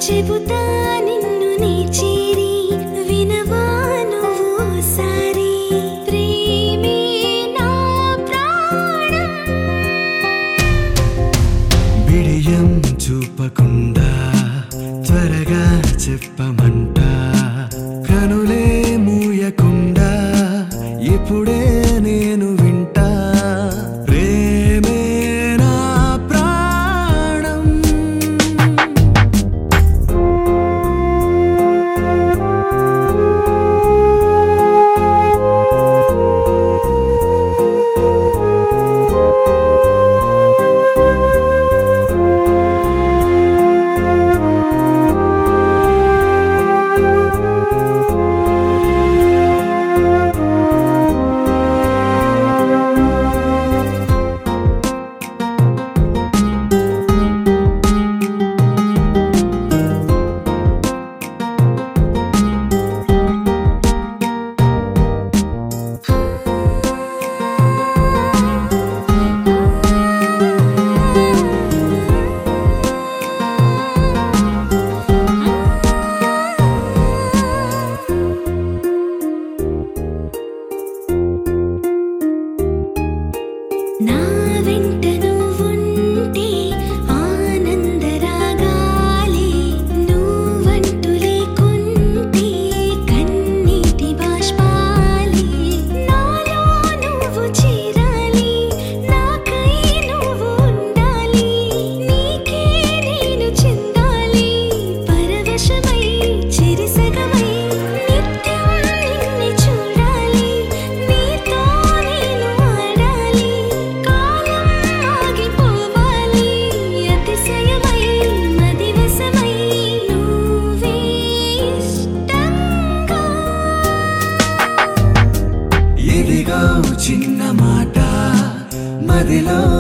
చెబుతా నిన్ను నీ చేరి వినవా నువ్వోసారి ప్రేమే నా ప్రాణం బిడియం చూపకుండా త్వరగా చెప్పమంట కనులే మూయకుండా ఇప్పుడే నేను వింటా ప్రేమే నా ప్రాణం నా వెంట నువ్వుంటే ఆనందరాగాలే నువ్వంటూ లేకుంటే కన్నీటి బాష్పాలే నాలో నువ్వు చేరాలి నాకై నువ్వు ఉండాలి నీకే నేను చెందాలి పరవశమై చెరిసగమై నిత్యం నిన్నే చూడాలి నీతో నేను ఆడాలి కాలం ఆగిపోవాలి అతిశయమై మదివశమై నువ్వే ఇష్టంగా ఇదిగో చిన్న మాట మదిలో